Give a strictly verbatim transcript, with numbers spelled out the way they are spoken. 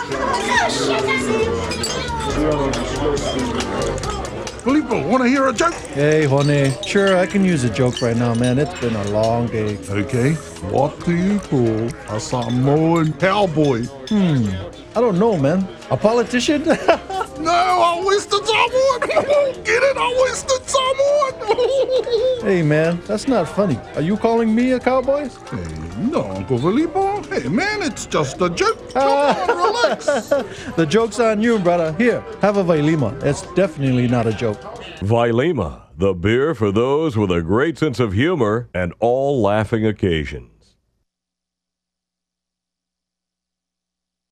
Filippo, want to hear a joke? Hey, Honey. Sure, I can use a joke right now, man. It's been a long day. Okay. What do you call a Samoan cowboy? Hmm. I don't know, man. A politician? No, I wasted someone. Get it? I wasted someone. Hey, man, that's not funny. Are you calling me a cowboy? Hey, no, Uncle Filippo. Hey, man, it's just a joke. Come on, relax. The joke's on you, brother. Here, have a Vailima. It's definitely not a joke. Vailima, the beer for those with a great sense of humor and all laughing occasion.